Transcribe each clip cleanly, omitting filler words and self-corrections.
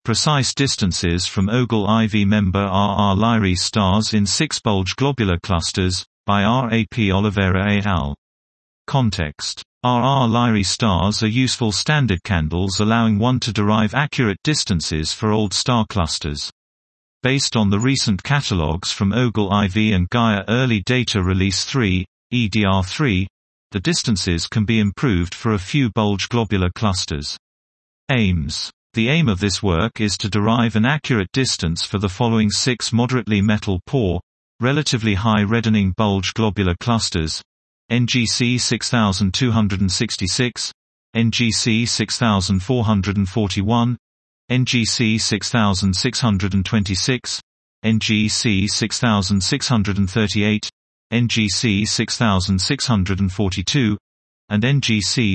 Precise distances from Ogle-IV member RR Lyrae stars in 6 bulge globular clusters, by R. A. P. Oliveira et al. Context. RR Lyrae stars are useful standard candles allowing one to derive accurate distances for old star clusters. Based on the recent catalogues from Ogle-IV and Gaia Early Data Release 3, EDR3, the distances can be improved for a few bulge globular clusters. Aims. The aim of this work is to derive an accurate distance for the following 6 moderately metal-poor, relatively high reddening bulge globular clusters: NGC 6266, NGC 6441, NGC 6626, NGC 6638, NGC 6642, and NGC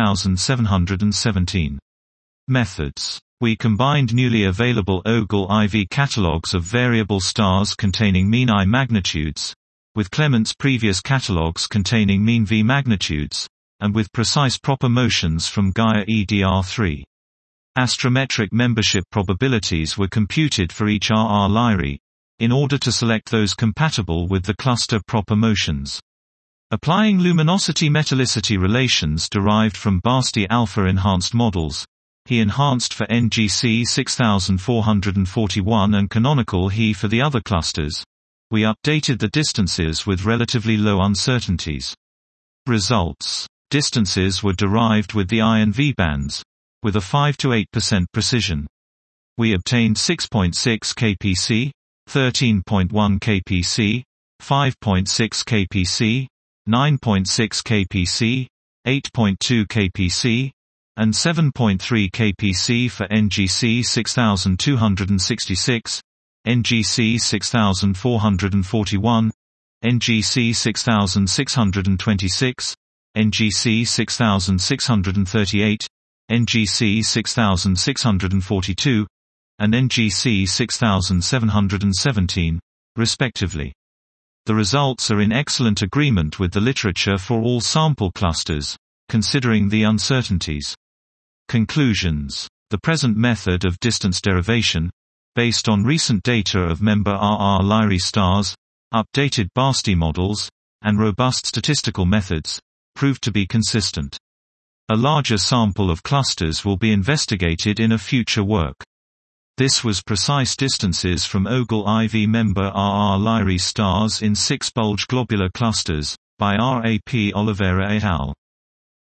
6717. Methods. We combined newly available Ogle-IV catalogues of variable stars containing mean I magnitudes, with Clement's previous catalogues containing mean V magnitudes, and with precise proper motions from Gaia EDR3. Astrometric membership probabilities were computed for each RR Lyrae, in order to select those compatible with the cluster proper motions. Applying luminosity metallicity relations derived from Basti alpha enhanced models, he enhanced for NGC 6441 and canonical he for the other clusters. We updated the distances with relatively low uncertainties. Results. Distances were derived with the I and V bands, with a 5 to 8% precision. We obtained 6.6 kpc, 13.1 kpc, 5.6 kpc, 9.6 kpc, 8.2 kpc, and 7.3 kpc for NGC 6266, NGC 6441, NGC 6626, NGC 6638, NGC 6642, and NGC 6717, respectively. The results are in excellent agreement with the literature for all sample clusters, considering the uncertainties. Conclusions. The present method of distance derivation, based on recent data of member RR Lyrae stars, updated Basti models, and robust statistical methods, proved to be consistent. A larger sample of clusters will be investigated in a future work. This was precise distances from Ogle-IV member RR Lyrae stars in 6 bulge globular clusters, by R. A. P. Oliveira et al.